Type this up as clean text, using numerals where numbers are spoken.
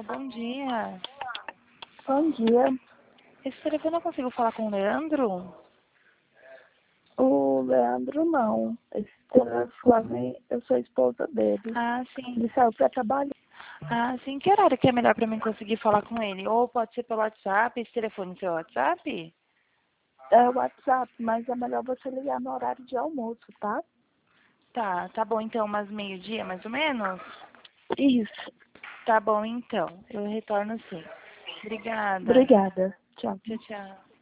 bom dia. Bom dia. Esse telefone eu consigo falar com o Leandro? O Leandro não. Esse telefone, eu sou a esposa dele. Ah, sim. Ele saiu para trabalhar. Ah, sim. Que horário que é melhor para mim conseguir falar com ele? Ou pode ser pelo WhatsApp, esse telefone seu WhatsApp? É o WhatsApp, mas é melhor você ligar no horário de almoço, tá? Tá bom então, umas meio-dia mais ou menos? Isso. Tá bom então, eu retorno sim. Obrigada. Obrigada. Tchau. Tchau, tchau.